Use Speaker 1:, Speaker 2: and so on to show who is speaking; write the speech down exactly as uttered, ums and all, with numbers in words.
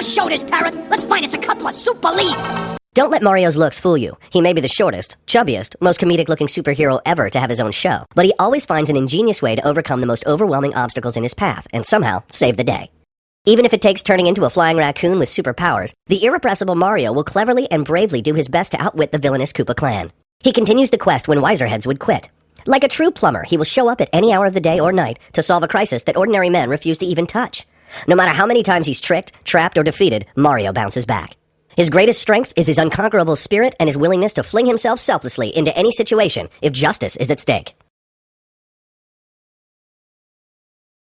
Speaker 1: show this parrot. Let's find us a couple of super leads.
Speaker 2: Don't let Mario's looks fool you. He may be the shortest, chubbiest, most comedic-looking superhero ever to have his own show, but he always finds an ingenious way to overcome the most overwhelming obstacles in his path and somehow save the day. Even if it takes turning into a flying raccoon with superpowers, the irrepressible Mario will cleverly and bravely do his best to outwit the villainous Koopa clan. He continues the quest when wiser heads would quit. Like a true plumber, he will show up at any hour of the day or night to solve a crisis that ordinary men refuse to even touch. No matter how many times he's tricked, trapped, or defeated, Mario bounces back. His greatest strength is his unconquerable spirit and his willingness to fling himself selflessly into any situation if justice is at stake.